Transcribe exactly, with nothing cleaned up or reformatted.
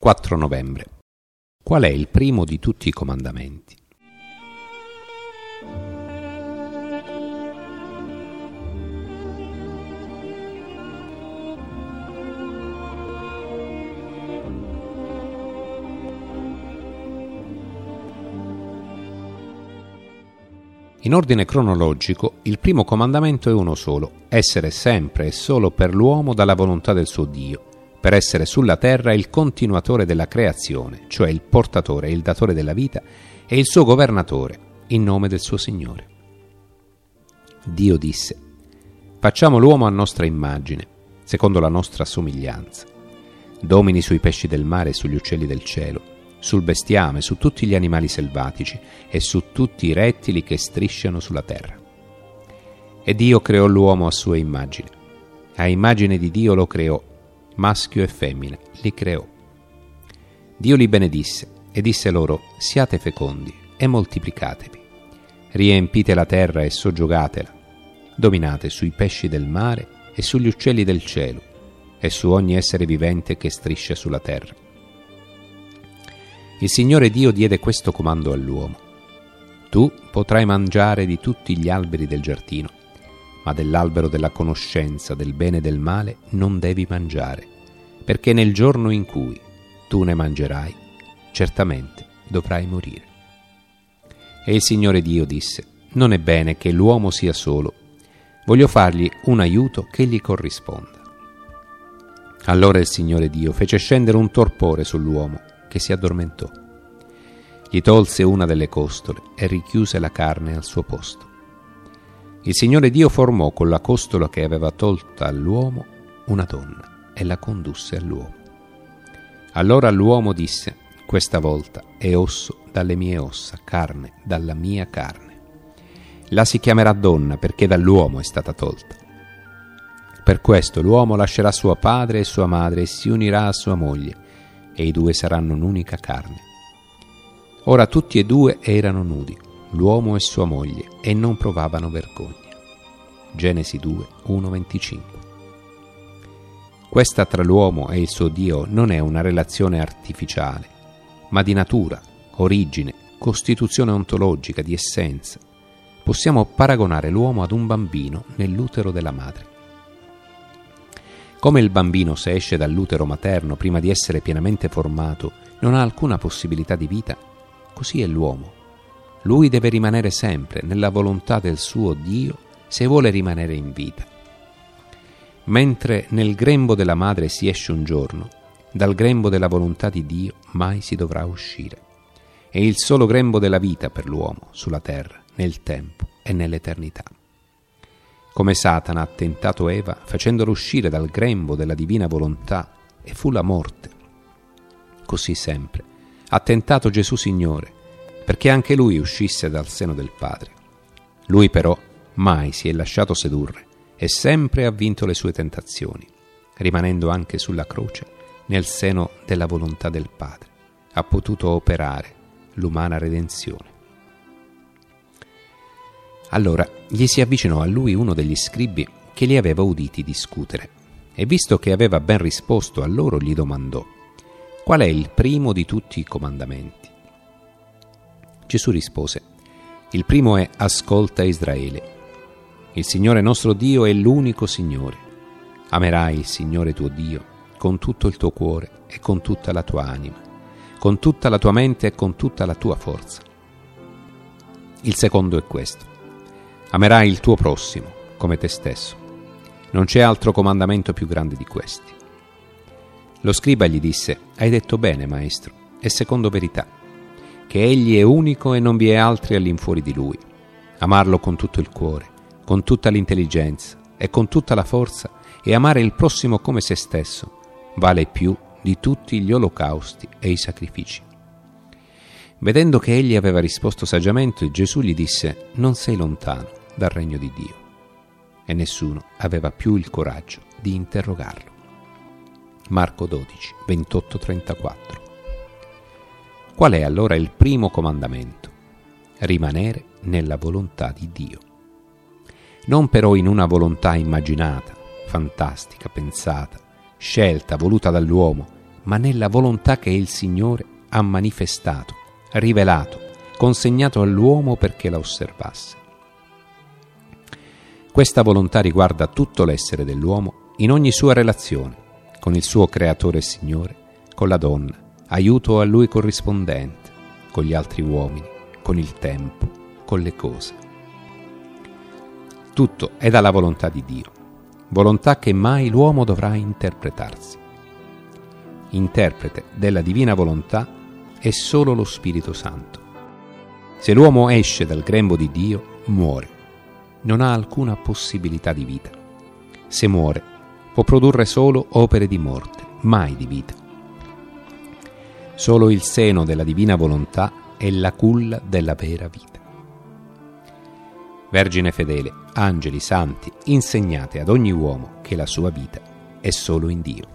quattro novembre. Qual è il primo di tutti i comandamenti? In ordine cronologico, il primo comandamento è uno solo: essere sempre e solo per l'uomo dalla volontà del suo Dio, per essere sulla terra il continuatore della creazione, cioè il portatore e il datore della vita, e il suo governatore, in nome del suo Signore. Dio disse: facciamo l'uomo a nostra immagine, secondo la nostra somiglianza, domini sui pesci del mare e sugli uccelli del cielo, sul bestiame, su tutti gli animali selvatici e su tutti i rettili che strisciano sulla terra. E Dio creò l'uomo a sua immagine. A immagine di Dio lo creò, maschio e femmina li creò. Dio li benedisse e disse loro: siate fecondi e moltiplicatevi, riempite la terra e soggiogatela, dominate sui pesci del mare e sugli uccelli del cielo e su ogni essere vivente che striscia sulla terra. Il Signore Dio diede questo comando all'uomo: tu potrai mangiare di tutti gli alberi del giardino, ma dell'albero della conoscenza del bene e del male non devi mangiare, perché nel giorno in cui tu ne mangerai, certamente dovrai morire. E il Signore Dio disse: non è bene che l'uomo sia solo, voglio fargli un aiuto che gli corrisponda. Allora il Signore Dio fece scendere un torpore sull'uomo, che si addormentò. Gli tolse una delle costole e richiuse la carne al suo posto. Il Signore Dio formò con la costola che aveva tolta all'uomo una donna e la condusse all'uomo. Allora l'uomo disse: questa volta è osso dalle mie ossa, carne dalla mia carne. La si chiamerà donna perché dall'uomo è stata tolta. Per questo l'uomo lascerà suo padre e sua madre e si unirà a sua moglie, e i due saranno un'unica carne. Ora tutti e due erano nudi, l'uomo e sua moglie, e non provavano vergogna. Genesi due, uno venticinque. Questa tra l'uomo e il suo Dio non è una relazione artificiale, ma di natura, origine, costituzione ontologica, di essenza. Possiamo paragonare l'uomo ad un bambino nell'utero della madre. Come il bambino, se esce dall'utero materno prima di essere pienamente formato, non ha alcuna possibilità di vita, così è l'uomo. Lui deve rimanere sempre nella volontà del suo Dio se vuole rimanere in vita. Mentre nel grembo della madre si esce un giorno, dal grembo della volontà di Dio mai si dovrà uscire. È il solo grembo della vita per l'uomo sulla terra, nel tempo e nell'eternità. Come Satana ha tentato Eva facendolo uscire dal grembo della divina volontà e fu la morte, così sempre ha tentato Gesù Signore perché anche lui uscisse dal seno del Padre. Lui però mai si è lasciato sedurre e sempre ha vinto le sue tentazioni, rimanendo anche sulla croce nel seno della volontà del Padre. Ha potuto operare l'umana redenzione. Allora gli si avvicinò a lui uno degli scribi che li aveva uditi discutere, e visto che aveva ben risposto a loro, gli domandò: qual è il primo di tutti i comandamenti? Gesù rispose: il primo è: ascolta Israele. Il Signore nostro Dio è l'unico Signore. Amerai il Signore tuo Dio con tutto il tuo cuore e con tutta la tua anima, con tutta la tua mente e con tutta la tua forza. Il secondo è questo: amerai il tuo prossimo come te stesso. Non c'è altro comandamento più grande di questi. Lo scriba gli disse: hai detto bene, maestro, è secondo verità, che egli è unico e non vi è altri all'infuori di lui. Amarlo con tutto il cuore, con tutta l'intelligenza e con tutta la forza, e amare il prossimo come se stesso vale più di tutti gli olocausti e i sacrifici. Vedendo che egli aveva risposto saggiamente, Gesù gli disse: non sei lontano dal regno di Dio. E nessuno aveva più il coraggio di interrogarlo. Marco dodici, ventotto trentaquattro. Qual è allora il primo comandamento? Rimanere nella volontà di Dio. Non però in una volontà immaginata, fantastica, pensata, scelta, voluta dall'uomo, ma nella volontà che il Signore ha manifestato, rivelato, consegnato all'uomo perché la osservasse. Questa volontà riguarda tutto l'essere dell'uomo in ogni sua relazione, con il suo Creatore e Signore, con la donna, aiuto a Lui corrispondente, con gli altri uomini, con il tempo, con le cose. Tutto è dalla volontà di Dio, volontà che mai l'uomo dovrà interpretarsi. Interprete della divina volontà è solo lo Spirito Santo. Se l'uomo esce dal grembo di Dio, muore, non ha alcuna possibilità di vita. Se muore, può produrre solo opere di morte, mai di vita. Solo il seno della divina volontà è la culla della vera vita. Vergine fedele, angeli santi, insegnate ad ogni uomo che la sua vita è solo in Dio.